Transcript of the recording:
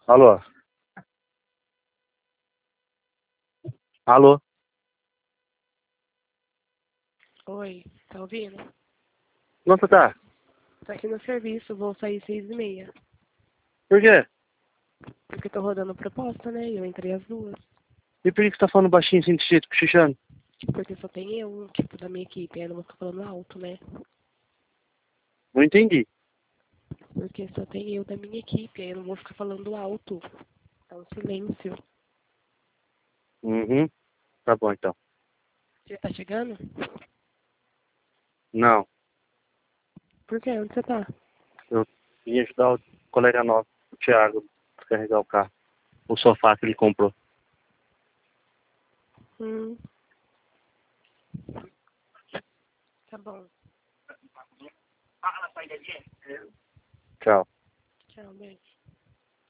Alô? Alô? Oi, tá ouvindo? Onde você tá? Tô aqui no serviço, vou sair 6h30. Por quê? Porque tô rodando proposta, né? E eu entrei às 2. E por que você tá falando baixinho assim desse jeito, cochichando? Porque só tem eu, tipo, da minha equipe. Aí eu não vou ficar falando alto, né? Não entendi. Porque só tem eu da minha equipe. Aí eu não vou ficar falando alto. É um silêncio. Uhum. Tá bom, então. Você tá chegando? Não. Por quê? Onde você tá? Eu vim ajudar o colega nosso, o Thiago, a carregar o carro. O sofá que ele comprou. Hum. Tá bom. Tchau. Tchau, beijo.